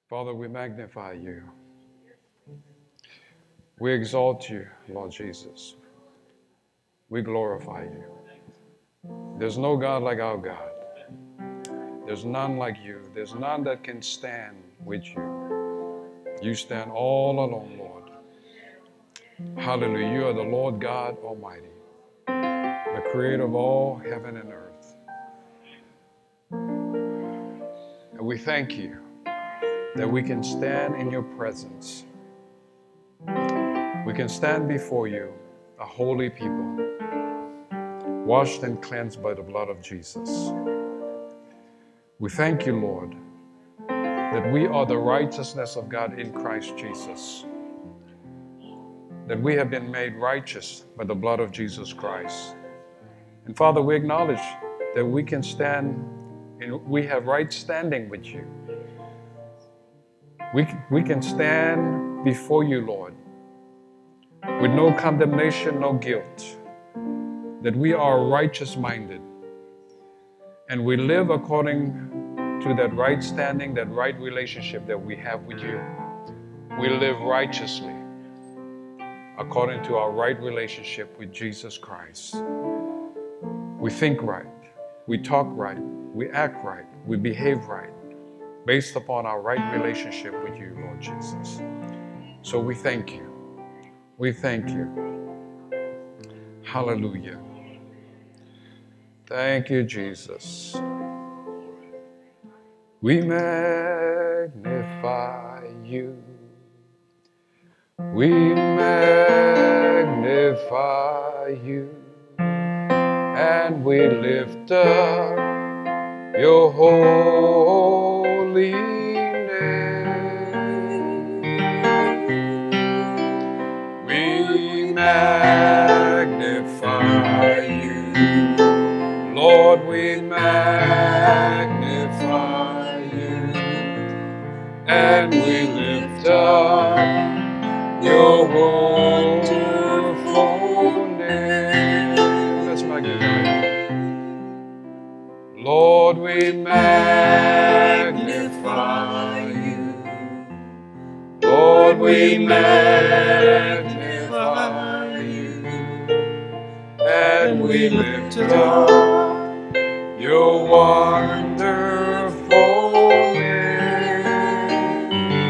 Father, we magnify you. We exalt you, Lord Jesus. We glorify you. There's no God like our God. There's none like you. There's none that can stand with you. You stand all alone, Lord. Hallelujah. You are the Lord God Almighty, the creator of all heaven and earth. And we thank you that we can stand in your presence. We can stand before you, a holy people, washed and cleansed by the blood of Jesus. We thank you, Lord, that we are the righteousness of God in Christ Jesus, that we have been made righteous by the blood of Jesus Christ. And Father, we acknowledge that we can stand and we have right standing with you. We can stand before you, Lord, with no condemnation, no guilt, that we are righteous minded and we live according to that right standing, that right relationship that we have with you. We live righteously according to our right relationship with Jesus Christ. We think right, we talk right, we act right, we behave right, based upon our right relationship with you, Lord Jesus. So we thank you. We thank you. Hallelujah. Thank you, Jesus. We magnify you. We magnify you. And we lift up your holy name. We magnify you. Lord, we magnify you. And we lift up your wonderful name. Let's magnify you. Lord, we magnify you. Lord, we magnify you. And we lift up your wonderful name.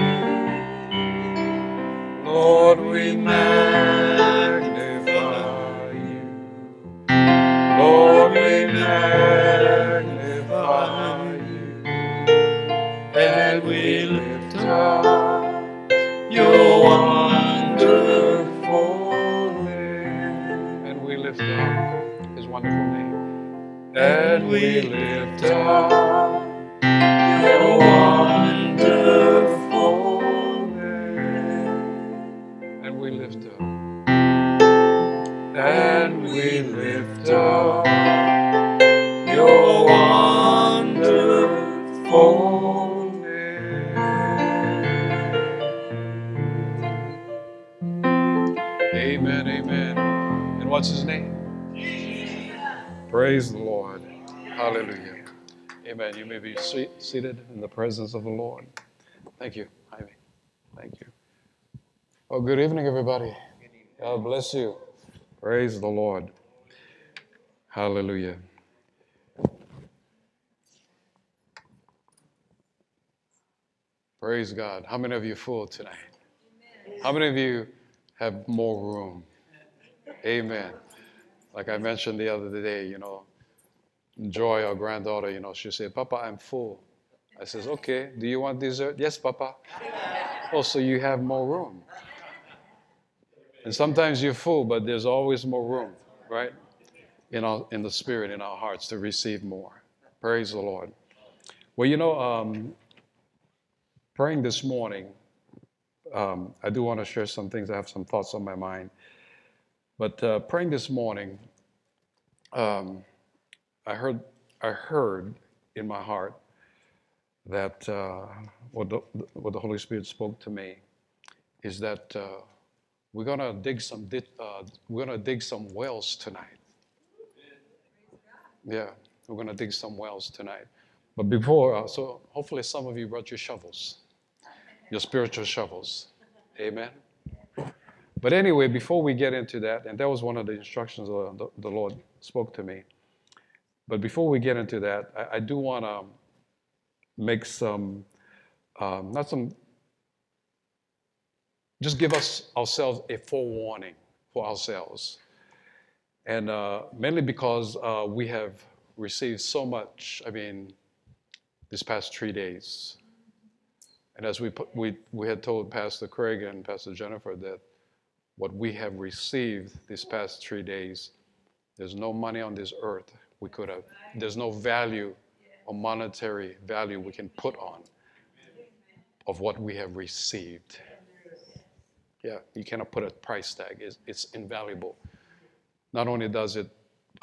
Lord, we magnify you. Lord, we magnify you. And we lift up your wonderful name. And we lift up his wonderful name. And we lift up your wonderful name. And we lift up. And we lift up your wonderful name. Amen, amen. And what's his name? Praise the Lord. Hallelujah. Amen. You may be seated in the presence of the Lord. Thank you, Jaime. Thank you. Oh, good evening, everybody. God bless you. Praise the Lord. Hallelujah. Praise God. How many of you are full tonight? How many of you have more room? Amen. Like I mentioned the other day, Joy, our granddaughter, she said, Papa, I'm full. I says, okay, do you want dessert? Yes, Papa. Oh, so you have more room. And sometimes you're full, but there's always more room, right? In the spirit, in our hearts to receive more. Praise the Lord. Well, praying this morning, I do want to share some things. I have some thoughts on my mind. But praying this morning, I heard in my heart that what the Holy Spirit spoke to me is that we're gonna dig some wells tonight. Yeah, we're gonna dig some wells tonight. But before, so hopefully some of you brought your shovels. your spiritual shovels. Amen. But anyway, before we get into that, and that was one of the instructions the Lord spoke to me. But before we get into that, I do want to make just give ourselves a forewarning for ourselves. And mainly because we have received so much, these past 3 days. And as we had told Pastor Craig and Pastor Jennifer that what we have received these past 3 days, there's no money on this earth there's no value or monetary value we can put on of what we have received. Yeah, you cannot put a price tag. It's invaluable. Not only is it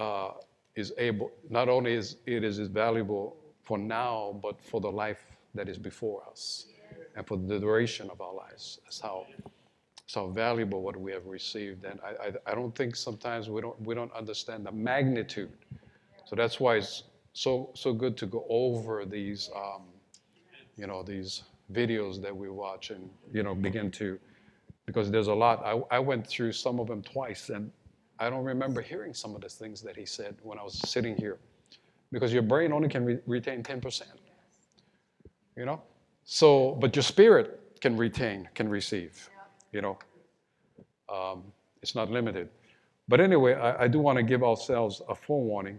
valuable for now, but for the life that is before us and for the duration of our lives. That's how valuable what we have received. And I don't think sometimes we don't understand the magnitude. So that's why it's so good to go over these these videos that we watch and begin to, because there's a lot. I went through some of them twice, and I don't remember hearing some of the things that he said when I was sitting here, because your brain only can retain 10%. So, but your spirit can receive. It's not limited. But anyway, I do want to give ourselves a forewarning,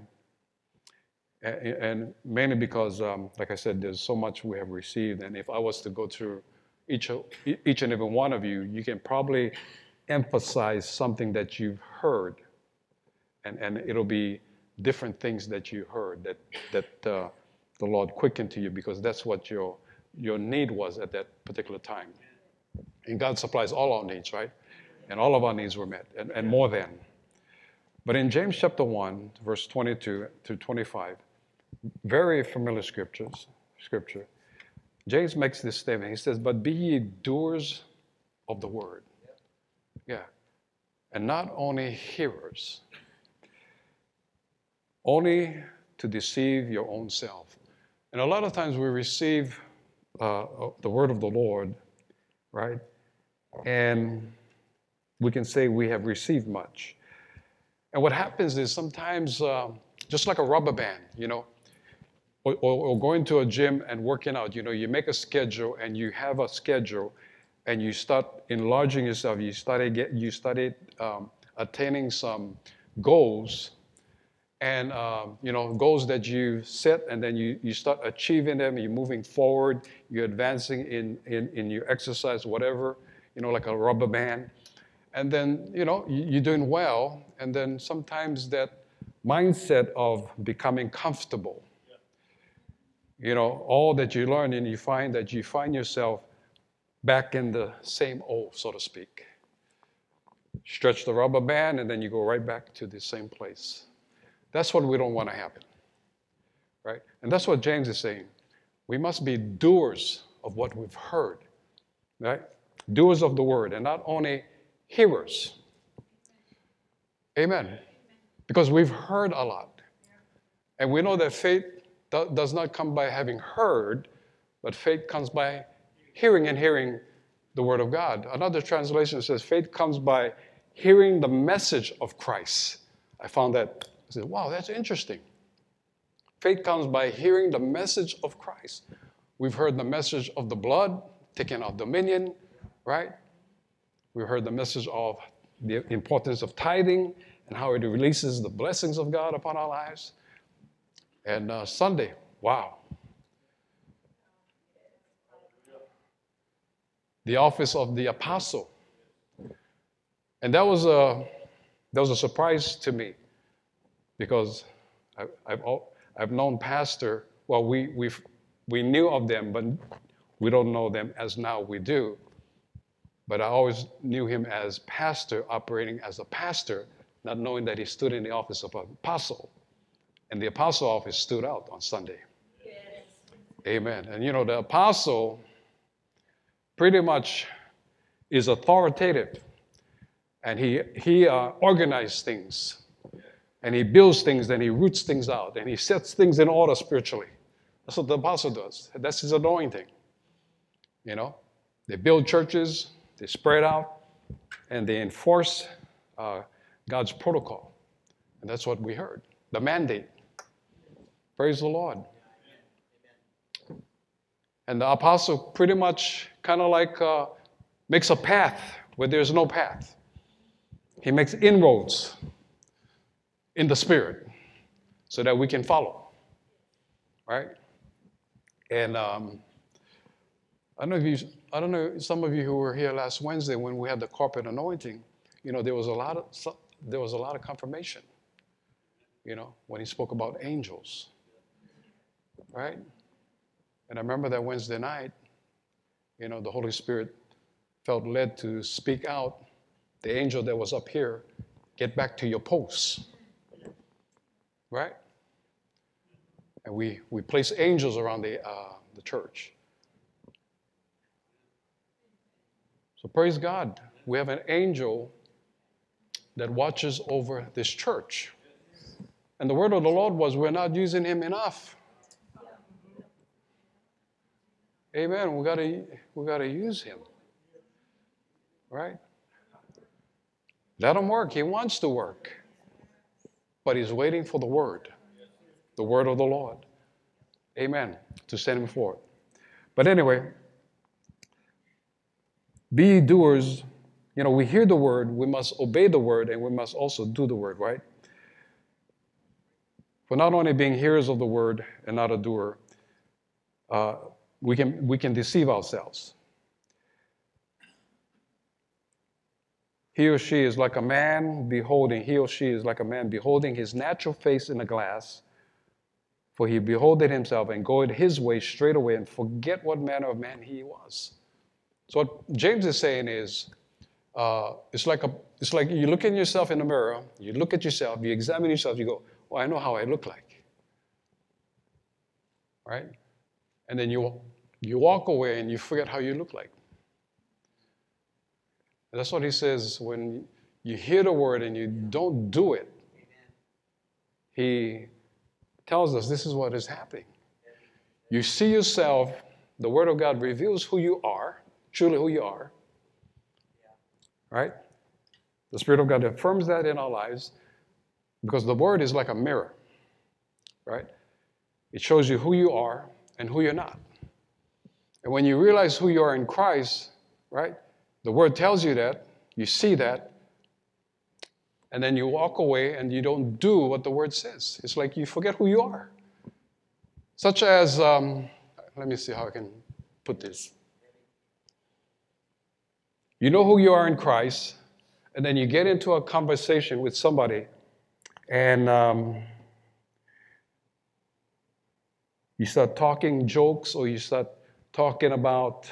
and mainly because, like I said, there's so much we have received, and if I was to go through each and every one of you, you can probably emphasize something that you've heard, and it'll be different things that you heard that the Lord quickened to you, because that's what your need was at that particular time. And God supplies all our needs, right? And all of our needs were met, and more than. But in James chapter 1, verse 22 through 25, very familiar scripture, James makes this statement. He says, "But be ye doers of the word." Yeah. And not only hearers, only to deceive your own self. And a lot of times we receive the word of the Lord, right? And we can say we have received much. And what happens is sometimes, just like a rubber band, or going to a gym and working out, you make a schedule and you have a schedule and you start enlarging yourself. You started attaining some goals, and goals that you set, and then you start achieving them. You're moving forward. You're advancing in your exercise, whatever, like a rubber band. And then you're doing well. And then sometimes that mindset of becoming comfortable, all that you learn, and you find yourself back in the same old, so to speak. Stretch the rubber band, and then you go right back to the same place. That's what we don't want to happen, right? And that's what James is saying. We must be doers of what we've heard, right? Doers of the word, and not only hearers. Amen. Because we've heard a lot. And we know that faith does not come by having heard, but faith comes by hearing, and hearing the word of God. Another translation says faith comes by hearing the message of Christ. I found that. I said, wow, that's interesting. Faith comes by hearing the message of Christ. We've heard the message of the blood, taking our dominion, right? We've heard the message of the importance of tithing and how it releases the blessings of God upon our lives. And Sunday, wow. The office of the apostle. And that was a surprise to me, because I've known pastor. Well, we knew of them, but we don't know them as now we do. But I always knew him as pastor, operating as a pastor, not knowing that he stood in the office of an apostle. And the apostle office stood out on Sunday. Yes. Amen. And the apostle pretty much is authoritative. And he organizes things. And he builds things, and he roots things out, and he sets things in order spiritually. That's what the apostle does. That's his anointing. They build churches, they spread out, and they enforce God's protocol. And that's what we heard, the mandate. Praise the Lord. And the apostle pretty much kind of like makes a path where there's no path. He makes inroads in the Spirit so that we can follow, right? And I don't know, some of you who were here last Wednesday when we had the corporate anointing, there was a lot of confirmation, when he spoke about angels, right? And I remember that Wednesday night, the Holy Spirit felt led to speak out, the angel that was up here, get back to your posts, right? And we place angels around the church. So praise God, we have an angel that watches over this church. And the word of the Lord was, we're not using him enough. Amen. We gotta use him. Right? Let him work. He wants to work. But he's waiting for the word of the Lord. Amen. To send him forth. But anyway, be doers. We hear the word, we must obey the word, and we must also do the word, right? For not only being hearers of the word and not a doer, we can deceive ourselves. He or she is like a man beholding his natural face in a glass, for he beholdeth himself and goeth his way straight away and forget what manner of man he was. So what James is saying is, it's like you look in yourself in the mirror, you look at yourself, you examine yourself, you go, well, I know how I look like. Right? And then you walk away and you forget how you look like. And that's what he says when you hear the word and you don't do it. He tells us this is what is happening. You see yourself, the word of God reveals who you are, truly who you are. Right? The Spirit of God affirms that in our lives because the word is like a mirror. Right? It shows you who you are and who you're not. And when you realize who you are in Christ, right? The word tells you that, you see that, and then you walk away and you don't do what the word says. It's like you forget who you are. Such as, let me see how I can put this. You know who you are in Christ, and then you get into a conversation with somebody, and you start talking jokes, or you start talking about,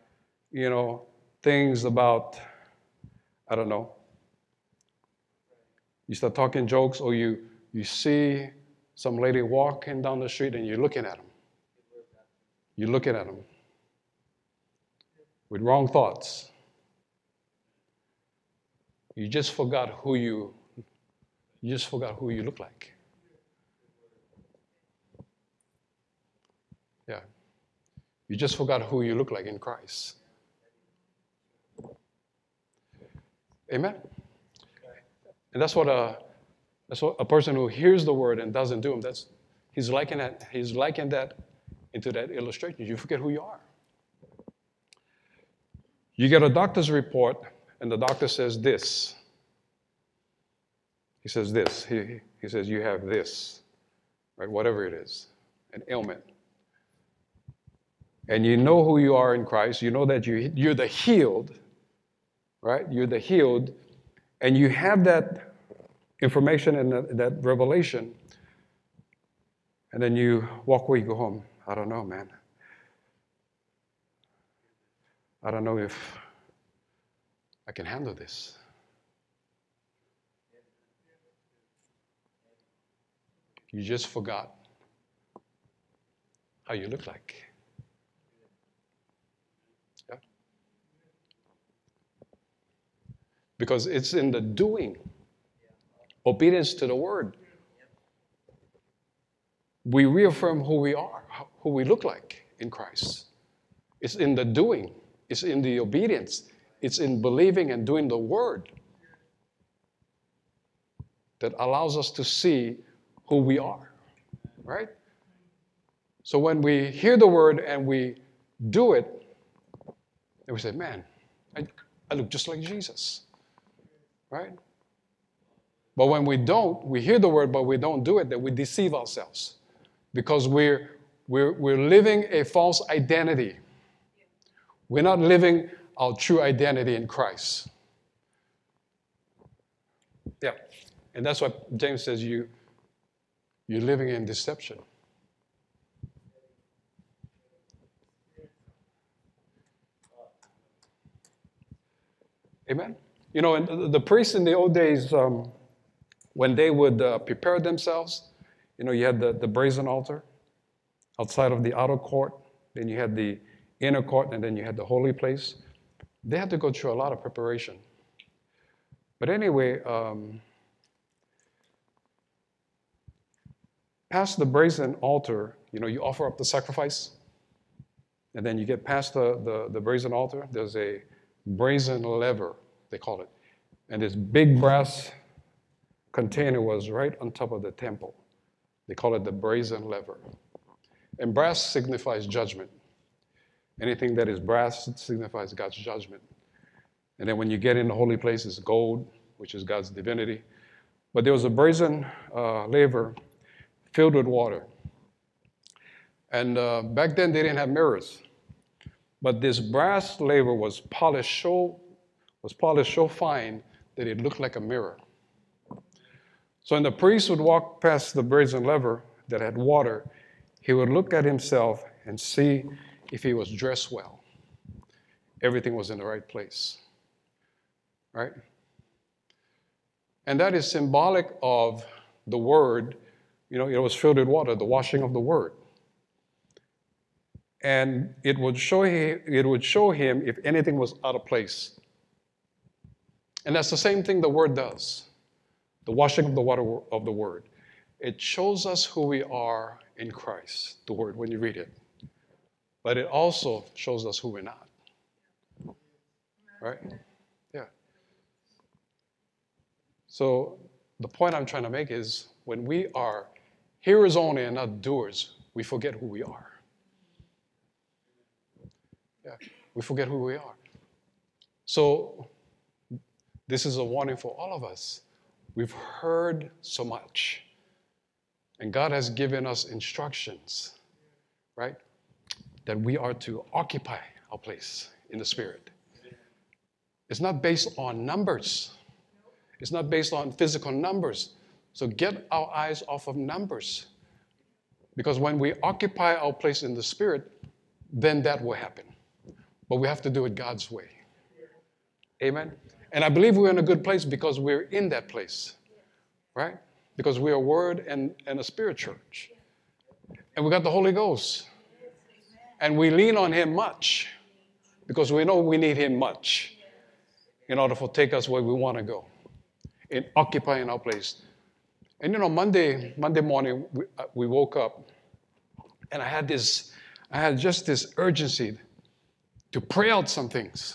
things about, I don't know. You start talking jokes, or you see some lady walking down the street and you're looking at them. You're looking at them with wrong thoughts. You just forgot who you look like. Yeah. You just forgot who you look like in Christ. Amen? And that's what a person who hears the word and doesn't do them, he's likened that into that illustration. You forget who you are. You get a doctor's report, and the doctor says this. He says this. He says, you have this, right? Whatever it is, an ailment. And you know who you are in Christ. You know that you're the healed, right? You're the healed. And you have that information and that revelation. And then you walk away, you go home. I don't know, man. I don't know if I can handle this. You just forgot how you look like. Yeah? Because it's in the doing, obedience to the word. We reaffirm who we are, who we look like in Christ. It's in the doing. It's in the obedience. It's in believing and doing the word that allows us to see who we are, right? So when we hear the word and we do it, and we say, man, I look just like Jesus, right? But when we don't, we hear the word, but we don't do it, then we deceive ourselves because we're living a false identity. We're not living our true identity in Christ. Yeah, and that's what James says, you're living in deception. Amen? You know, and the priests in the old days, when they would prepare themselves, you know, you had the brazen altar outside of the outer court, then you had the inner court, and then you had the holy place. They had to go through a lot of preparation. But anyway, past the brazen altar, you know, you offer up the sacrifice, and then you get past the brazen altar, there's a brazen lever, they call it. And this big brass container was right on top of the temple. They call it the brazen lever. And brass signifies judgment. Anything that is brass signifies God's judgment. And then when you get in the holy place, it's gold, which is God's divinity. But there was a brazen laver filled with water. And back then, they didn't have mirrors. But this brass laver was polished so fine that it looked like a mirror. So when the priest would walk past the brazen lever that had water, he would look at himself and see if he was dressed well. Everything was in the right place. Right? And that is symbolic of the word. You know, it was filled with water, the washing of the word. And it would show him if anything was out of place. And that's the same thing the word does. The washing of the water of the word. It shows us who we are in Christ, the word, when you read it. But it also shows us who we're not. Right? Yeah. So the point I'm trying to make is when we are hearers only and not doers, we forget who we are. Yeah, we forget who we are. So this is a warning for all of us. We've heard so much. And God has given us instructions, right? That we are to occupy our place in the Spirit. It's not based on numbers. It's not based on physical numbers. So get our eyes off of numbers. Because when we occupy our place in the Spirit, then that will happen. But we have to do it God's way. Amen? And I believe we're in a good place because we're in that place. Right? Because we're a Word and a Spirit church. And we got the Holy Ghost. And we lean on Him much. Because we know we need Him much. In order to take us where we want to go. In occupying our place. And you know, Monday morning, we woke up. And I had just this urgency to pray out some things.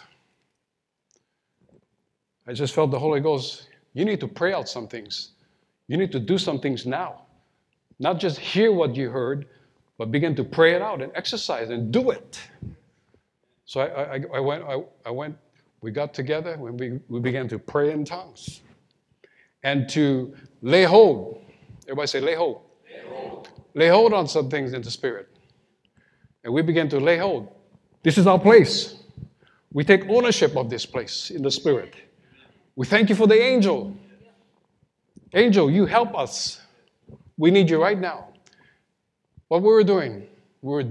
I just felt the Holy Ghost, you need to pray out some things. You need to do some things now. Not just hear what you heard, but begin to pray it out and exercise and do it. So I went, we got together, when we began to pray in tongues. And to lay hold. Everybody say lay hold. Lay hold. Lay hold on some things in the Spirit. And we began to lay hold. This is our place. We take ownership of this place in the Spirit. We thank you for the angel. Angel, you help us. We need you right now. What we were doing, we were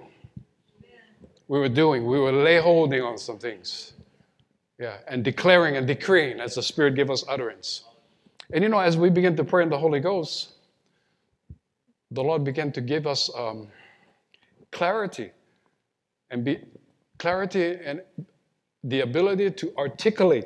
lay holding on some things. Yeah, and declaring and decreeing as the Spirit gave us utterance. And you know, as we begin to pray in the Holy Ghost, the Lord began to give us clarity and the ability to articulate.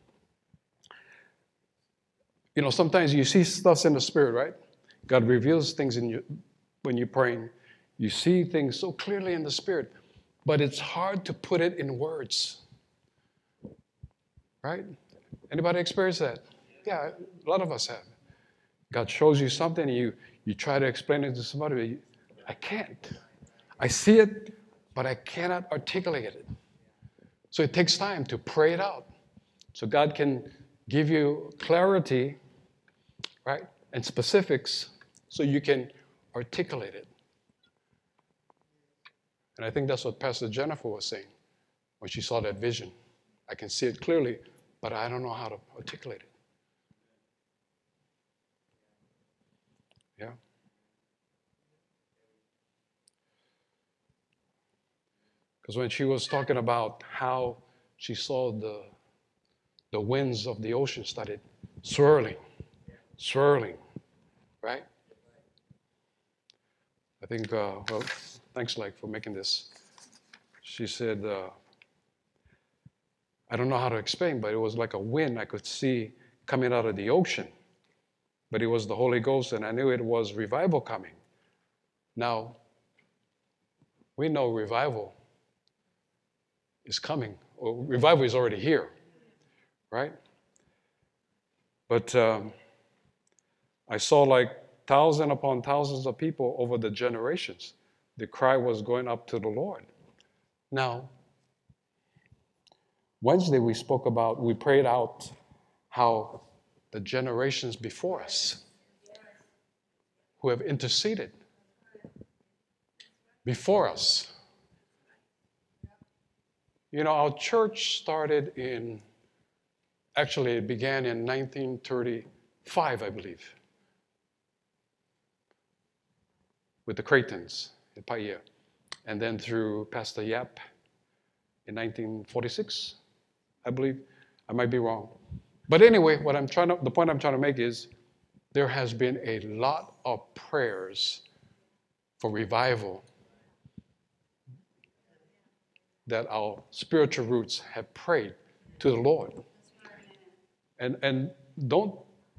You know, sometimes you see stuff in the Spirit, right? God reveals things in you when you're praying. You see things so clearly in the Spirit, but it's hard to put it in words, right? Anybody experience that? Yeah, a lot of us have. God shows you something, and you try to explain it to somebody, but I can't. I see it, but I cannot articulate it. So it takes time to pray it out. So God can give you clarity, right, and specifics so you can articulate it. And I think that's what Pastor Jennifer was saying when she saw that vision. I can see it clearly, but I don't know how to articulate it. Yeah. Because when she was talking about how she saw the winds of the ocean started swirling, right? I think, well, thanks, like, for making this. She said, I don't know how to explain, but it was like a wind I could see coming out of the ocean. But it was the Holy Ghost, and I knew it was revival coming. Now, we know revival is coming, or revival is already here, right? But I saw like thousands upon thousands of people over the generations. The cry was going up to the Lord. Now, Wednesday we prayed out how the generations before us who have interceded before us. You know, our church started actually it began in 1935, I believe, with the Cretans in Paia, and then through Pastor Yap in 1946, I believe. I might be wrong. But anyway, the point I'm trying to make is there has been a lot of prayers for revival that our spiritual roots have prayed to the Lord. And don't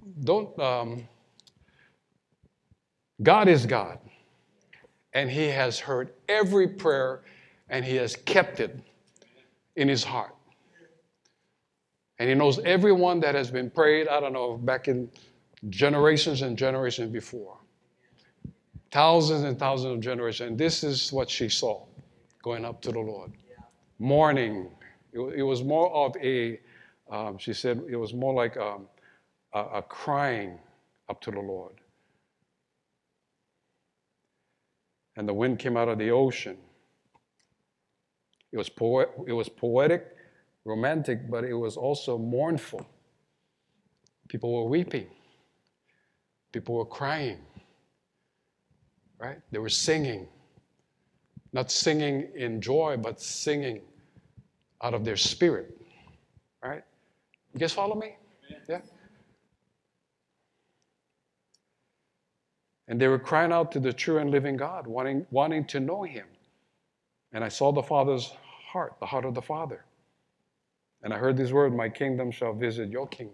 God is God, and He has heard every prayer, and He has kept it in His heart. And He knows everyone that has been prayed, I don't know, back in generations and generations before. Thousands and thousands of generations. And this is what she saw going up to the Lord. Mourning. It was more of she said, it was more like a crying up to the Lord. And the wind came out of the ocean. It was poetic, romantic, but it was also mournful. People were weeping. People were crying. Right? They were singing. Not singing in joy, but singing out of their spirit. Right? You guys follow me? Yeah? And they were crying out to the true and living God, wanting to know Him. And I saw the Father's heart, the heart of the Father. And I heard this word, my kingdom shall visit your kingdom.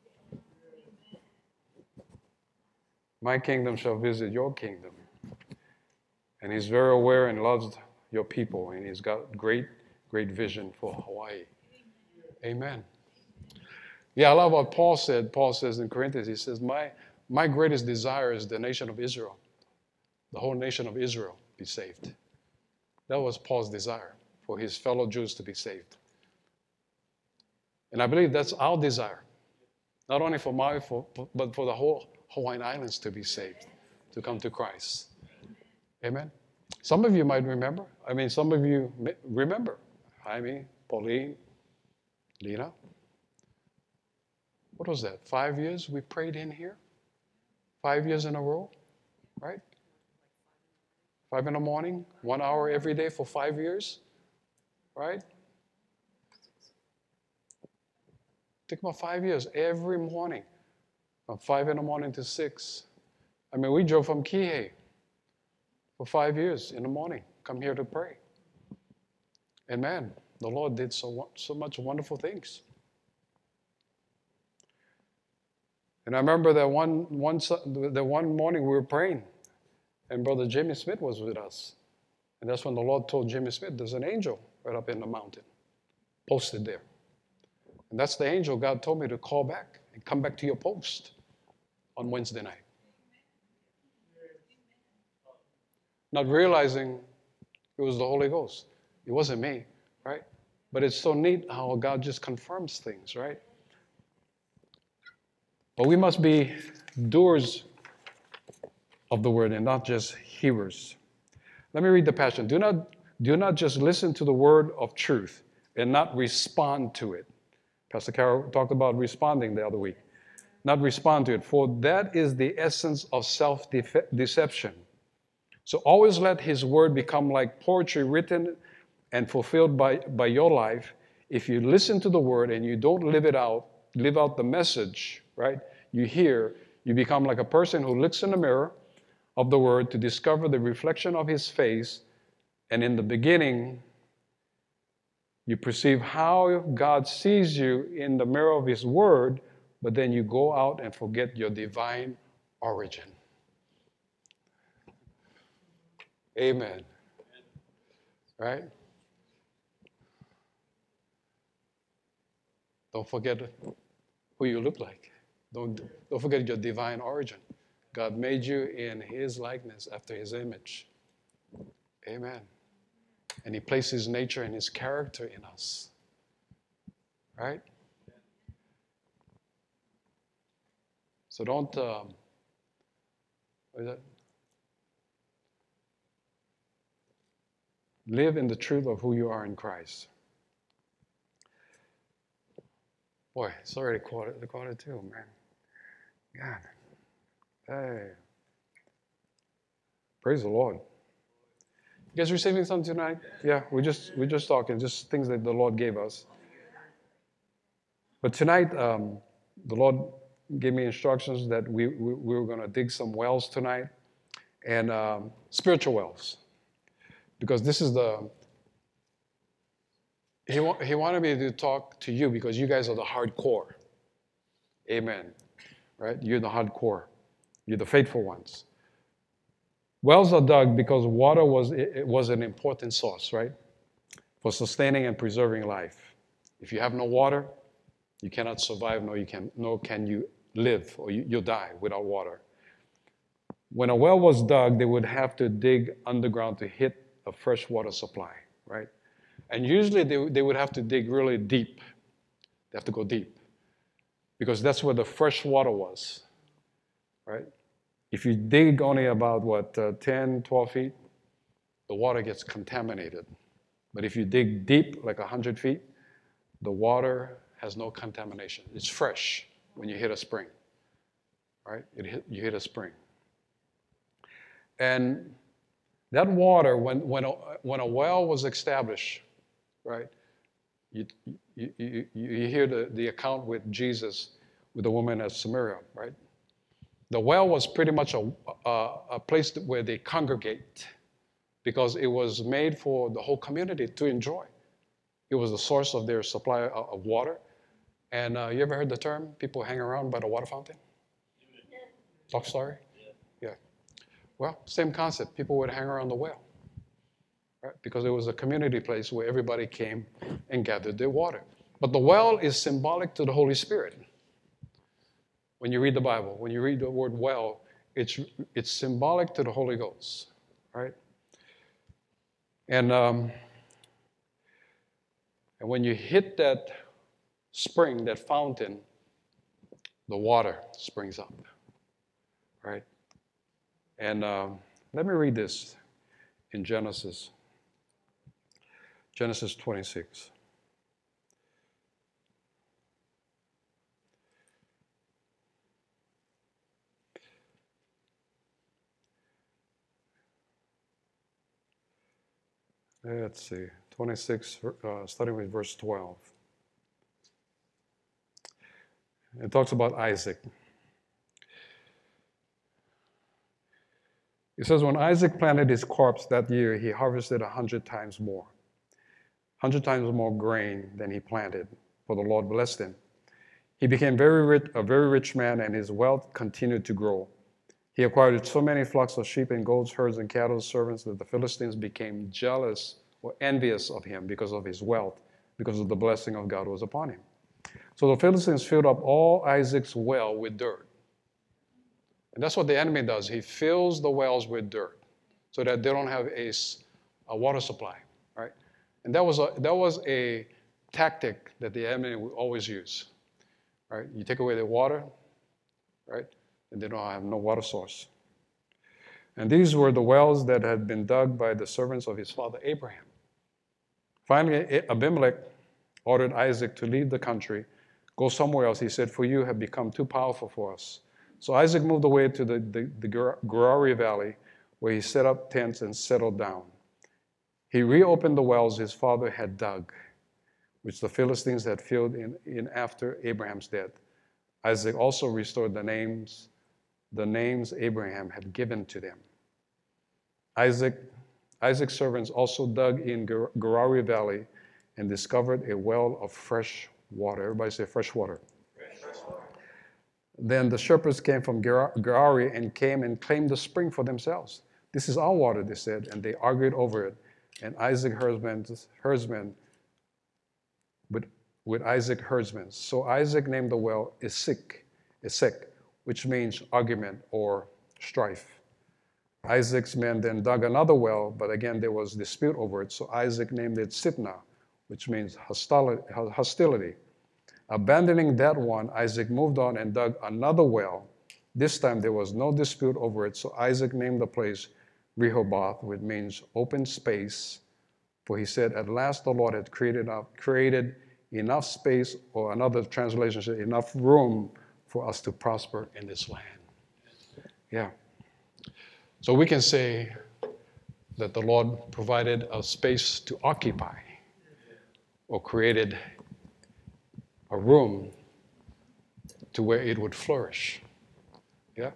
My kingdom shall visit your kingdom. And He's very aware and loves your people. And He's got great, great vision for Hawaii. Amen. Yeah, I love what Paul said. Paul says in Corinthians, he says, my greatest desire is the nation of Israel. The whole nation of Israel be saved. That was Paul's desire, for his fellow Jews to be saved. And I believe that's our desire. Not only for Maui, but for the whole Hawaiian Islands to be saved, to come to Christ. Amen. Some of you might remember. Some of you remember. Jaime, Pauline, Lena. What was that? 5 years we prayed in here? 5 years in a row, right? 5 in the morning, 1 hour every day for 5 years, right? Think about 5 years every morning, from 5 in the morning to 6. We drove from Kihei for 5 years in the morning, come here to pray. And man, the Lord did so much wonderful things. And I remember that one morning we were praying, and Brother Jamie Smith was with us. And that's when the Lord told Jimmy Smith, there's an angel right up in the mountain, posted there. And that's the angel God told me to call back and come back to your post on Wednesday night. Not realizing it was the Holy Ghost. It wasn't me, right? But it's so neat how God just confirms things, right? But we must be doers of the word and not just hearers. Let me read the Passion. Do not just listen to the word of truth and not respond to it. Pastor Carol talked about responding the other week. Not respond to it, for that is the essence of self-deception. So always let his word become like poetry written and fulfilled by your life. If you listen to the word and you don't live out the message, right? You hear, you become like a person who looks in the mirror of the word to discover the reflection of his face. And in the beginning, you perceive how God sees you in the mirror of his word, but then you go out and forget your divine origin. Amen. Right? Don't forget who you look like. Don't forget your divine origin. God made you in his likeness, after his image. Amen. And he placed his nature and his character in us. Right? So don't, what is that? Live in the truth of who you are in Christ. Boy, it's already the quarter two, man. God. Hey. Praise the Lord. You guys receiving something tonight? Yeah, we're just talking, just things that the Lord gave us. But tonight, the Lord gave me instructions that we were going to dig some wells tonight, and spiritual wells. Because this is he wanted me to talk to you because you guys are the hardcore. Amen. Right? You're the hardcore. You're the faithful ones. Wells are dug because water was an important source, right? For sustaining and preserving life. If you have no water, you cannot survive, nor can you live, or you'll die without water. When a well was dug, they would have to dig underground to hit a fresh water supply, right? And usually they would have to dig really deep. They have to go deep because that's where the fresh water was, right? If you dig only about, 10, 12 feet, the water gets contaminated. But if you dig deep, like 100 feet, the water has no contamination. It's fresh when you hit a spring, right? You hit a spring. And that water, when a well was established, right? You hear the account with Jesus, with the woman at Samaria, right? The well was pretty much a place where they congregate because it was made for the whole community to enjoy. It was the source of their supply of water. And you ever heard the term, people hang around by the water fountain? Talk story? Yeah. Well, same concept. People would hang around the well, right? Because it was a community place where everybody came and gathered their water. But the well is symbolic to the Holy Spirit. When you read the Bible, when you read the word well, it's symbolic to the Holy Ghost, right? And when you hit that spring, that fountain, the water springs up, right? And let me read this in Genesis 26. Let's see, 26, starting with verse 12. It talks about Isaac. It says, when Isaac planted his crops that year, he harvested 100 times more. 100 times more grain than he planted, for the Lord blessed him. He became a very rich man, and his wealth continued to grow. He acquired so many flocks of sheep and goats, herds and cattle, servants, that the Philistines became jealous or envious of him because of his wealth, because of the blessing of God was upon him. So the Philistines filled up all Isaac's well with dirt. And that's what the enemy does. He fills the wells with dirt so that they don't have a water supply, right? And that was a tactic that the enemy would always use, right? You take away the water, right? And they don't have no water source. And these were the wells that had been dug by the servants of his father Abraham. Finally, Abimelech ordered Isaac to leave the country, go somewhere else. He said, "For you have become too powerful for us." So Isaac moved away to the Gerar Valley, where he set up tents and settled down. He reopened the wells his father had dug, which the Philistines had filled in after Abraham's death. Isaac also restored the names Abraham had given to them. Isaac's servants also dug in Gerar Valley and discovered a well of fresh water. Everybody say fresh water. Then the shepherds came from Gerar and came and claimed the spring for themselves. "This is our water," they said, and they argued over it. And Isaac herdsmen with Isaac herdsmen. So Isaac named the well Esek, which means argument or strife. Isaac's men then dug another well, but again there was dispute over it. So Isaac named it Sitnah, which means hostility. Abandoning that one, Isaac moved on and dug another well. This time there was no dispute over it, so Isaac named the place Rehoboth, which means open space. For he said, "At last the Lord had created enough space," or another translation said, "enough room for us to prosper in this land." Yeah. So we can say that the Lord provided a space to occupy, or created a room to where it would flourish. Yeah?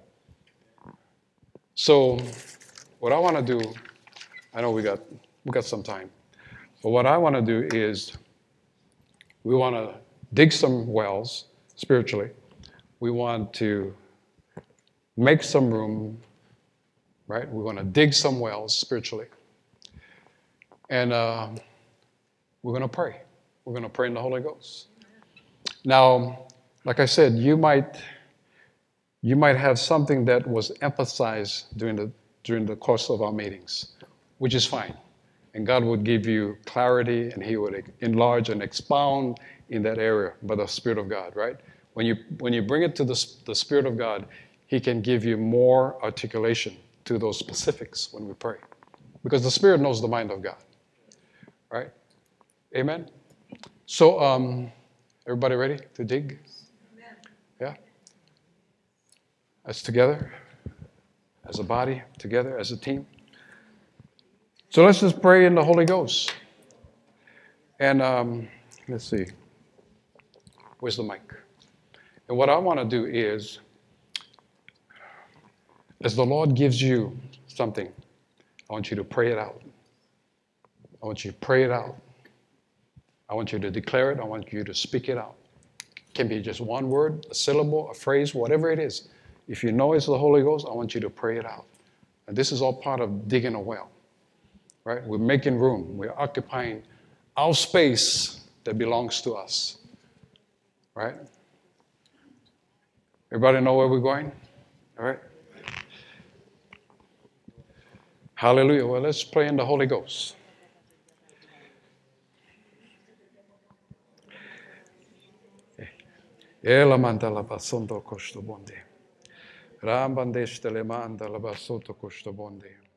So what I want to do, I know we got some time, but what I want to do is we want to dig some wells spiritually. We want to make some room, right? We want to dig some wells spiritually. And we're going to pray. We're going to pray in the Holy Ghost. Now, like I said, you might have something that was emphasized during the course of our meetings, which is fine. And God would give you clarity, and He would enlarge and expound in that area by the Spirit of God, right? When you bring it to the Spirit of God, He can give you more articulation to those specifics when we pray. Because the Spirit knows the mind of God, right? Amen? So, everybody ready to dig? Amen. Yeah? As together, as a body, together, as a team. So let's just pray in the Holy Ghost. And let's see. Where's the mic? And what I want to do is, as the Lord gives you something, I want you to pray it out. I want you to pray it out. I want you to declare it. I want you to speak it out. It can be just one word, a syllable, a phrase, whatever it is. If you know it's the Holy Ghost, I want you to pray it out. And this is all part of digging a well, right? We're making room. We're occupying our space that belongs to us, right? Everybody know where we're going? All right? Hallelujah. Well, let's pray in the Holy Ghost. Ela manda la basondo costo bonde. Rambandesh telemanda la basoto costo bonde.